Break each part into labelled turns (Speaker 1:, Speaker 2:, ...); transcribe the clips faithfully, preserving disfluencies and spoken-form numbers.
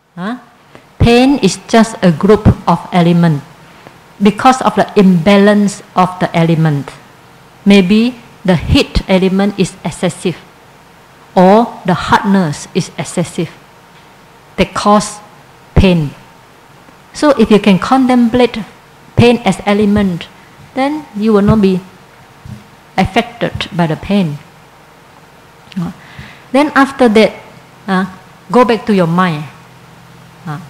Speaker 1: Huh? Pain is just a group of elements because of the imbalance of the element. Maybe the heat element is excessive or the hardness is excessive. They cause pain. So if you can contemplate pain as element, then you will not be affected by the pain. Uh, then after that, uh, go back to your mind. Uh,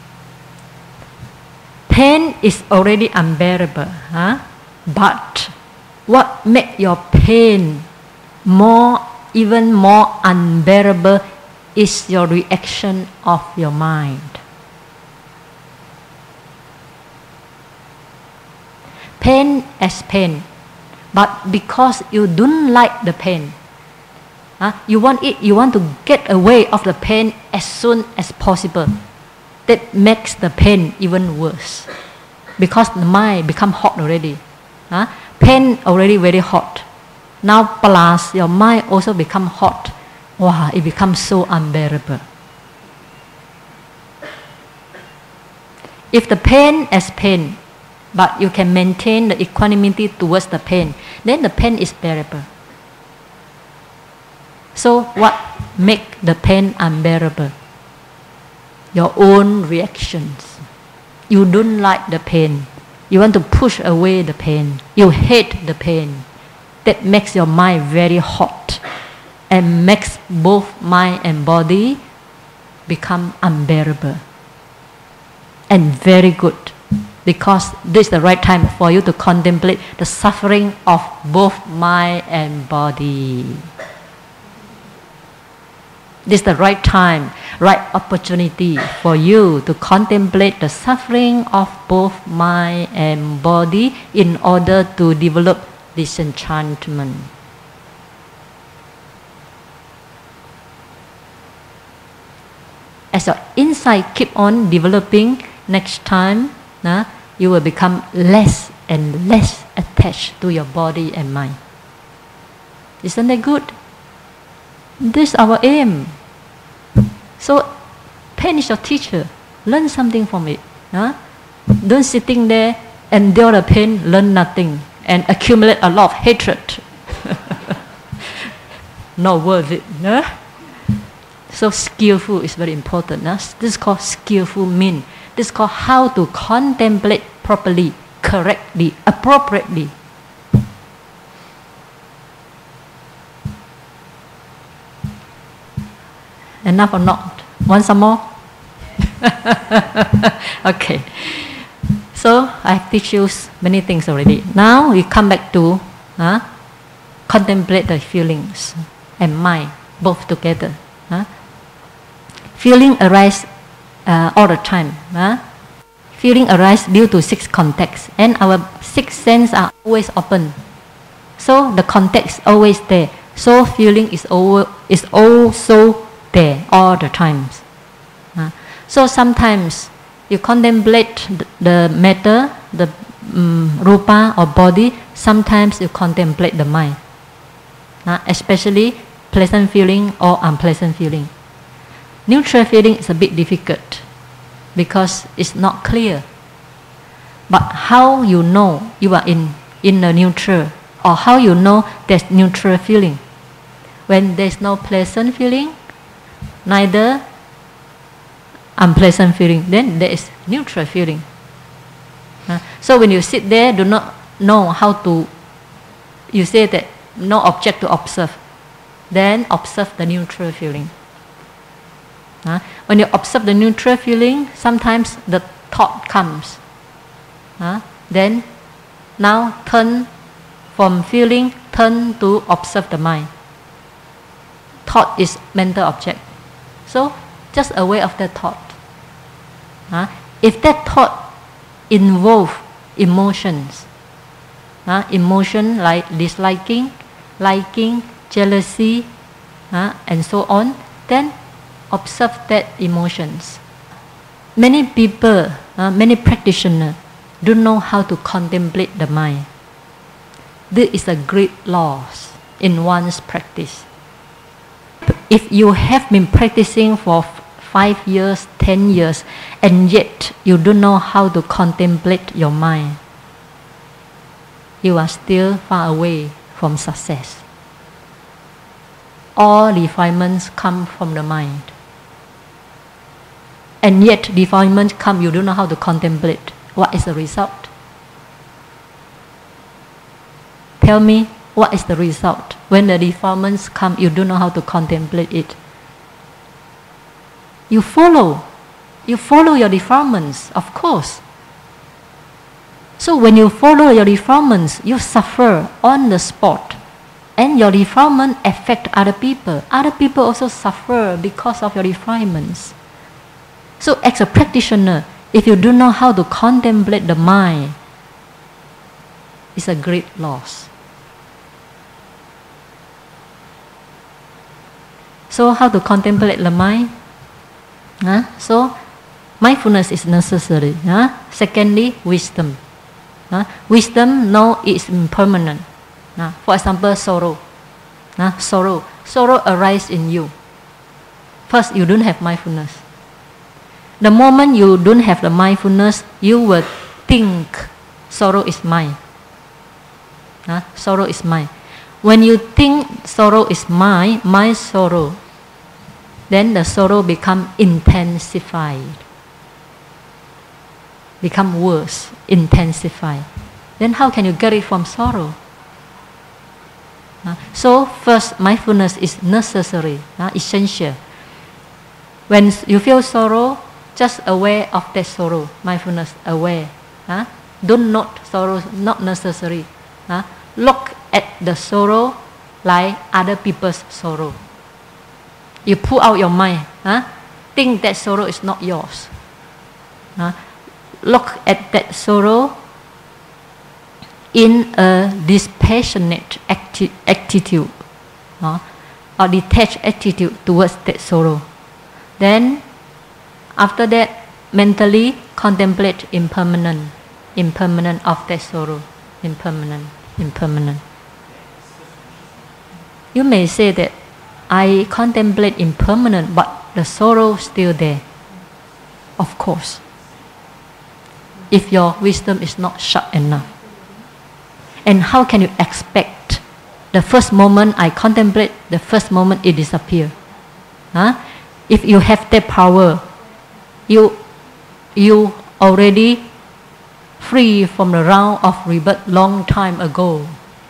Speaker 1: pain is already unbearable, huh? But what makes your pain more, even more unbearable is your reaction of your mind. Pain as pain, but because you don't like the pain, huh? you want it, you want to get away of the pain as soon as possible. That makes the pain even worse, because the mind become hot already. Huh? Pain already very hot. Now plus your mind also become hot. Wow, it becomes so unbearable. If the pain as pain, but you can maintain the equanimity towards the pain, then the pain is bearable. So what make the pain unbearable? Your own reactions. You don't like the pain. You want to push away the pain. You hate the pain. That makes your mind very hot and makes both mind and body become unbearable. And very good, because this is the right time for you to contemplate the suffering of both mind and body. This is the right time, right opportunity for you to contemplate the suffering of both mind and body in order to develop disenchantment. As your insight keep on developing, next time uh, you will become less and less attached to your body and mind. Isn't that good? This is our aim. So pain is your teacher. Learn something from it. Huh? Don't sitting there, endure the pain, learn nothing, and accumulate a lot of hatred. Not worth it. Huh? So skillful is very important. Huh? This is called skillful mean. This is called how to contemplate properly, correctly, appropriately. Enough or not? Want some more? Okay. So I teach you many things already. Now we come back to uh, contemplate the feelings and mind both together. Uh. Feeling arise uh, all the time. Uh. Feeling arise due to six contexts, and our six senses are always open. So the context always there. So feeling is over, is also there all the times. Uh, so sometimes you contemplate the, the matter, the um, rupa or body. Sometimes you contemplate the mind, uh, especially pleasant feeling or unpleasant feeling. Neutral feeling is a bit difficult because it's not clear. But how you know you are in, in the neutral, or how you know there's neutral feeling? When there's no pleasant feeling, neither unpleasant feeling, then there is neutral feeling. Uh, so when you sit there, do not know how to, you say that no object to observe, then observe the neutral feeling. Uh, when you observe the neutral feeling, sometimes the thought comes. Uh, then now turn from feeling, turn to observe the mind. Thought is mental object. So just aware of that thought. Uh, if that thought involves emotions, uh, emotion like disliking, liking, jealousy, uh, and so on, then observe that emotions. Many people, uh, many practitioners don't know how to contemplate the mind. This is a great loss in one's practice. If you have been practicing for five years, ten years, and yet you don't know how to contemplate your mind, you are still far away from success. All refinements come from the mind. And yet refinements come, you don't know how to contemplate. What is the result? Tell me, what is the result? When the defilements come, you don't know how to contemplate it. You follow. You follow your defilements, of course. So when you follow your defilements, you suffer on the spot. And your defilement affect other people. Other people also suffer because of your defilements. So as a practitioner, if you don't know how to contemplate the mind, it's a great loss. So how to contemplate the mind? Huh? So mindfulness is necessary. Huh? Secondly, wisdom. Huh? Wisdom know it's impermanent. Huh? For example, sorrow. Huh? Sorrow. Sorrow arises in you. First, you don't have mindfulness. The moment you don't have the mindfulness, you will think sorrow is mine. Huh? Sorrow is mine. When you think sorrow is mine, my sorrow, then the sorrow become intensified, become worse, intensified. Then how can you get it from sorrow? Uh, so first, mindfulness is necessary, uh, essential. When you feel sorrow, just aware of that sorrow, mindfulness, aware. Uh, don't note sorrow, not necessary. Uh, look at the sorrow like other people's sorrow. You pull out your mind, huh? Think that sorrow is not yours. Huh? Look at that sorrow in a dispassionate acti attitude, huh? Or detached attitude towards that sorrow. Then, after that, mentally contemplate impermanent, impermanent of that sorrow, impermanent, impermanent. You may say that I contemplate impermanent, but the sorrow still there. Of course, if your wisdom is not sharp enough. And how can you expect the first moment I contemplate, the first moment it disappears? Huh? If you have that power, you, you already free from the round of rebirth long time ago.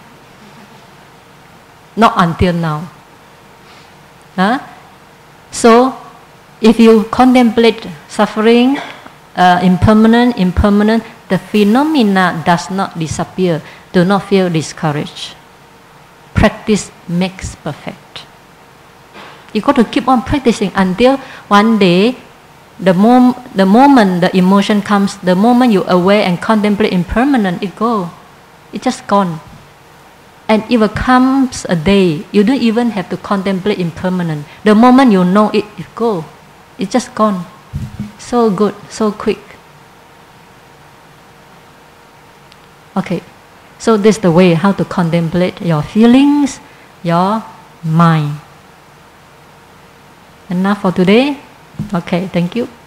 Speaker 1: Not until now. Huh? So, if you contemplate suffering, uh, impermanent, impermanent, the phenomena does not disappear. Do not feel discouraged. Practice makes perfect. You got to keep on practicing until one day, the, mom the moment the emotion comes, the moment you aware and contemplate impermanent, it goes. It's just gone. And if it comes a day, you don't even have to contemplate impermanent. The moment you know it, it goes. It's just gone. So good, so quick. Okay, so this is the way how to contemplate your feelings, your mind. Enough for today? Okay, thank you.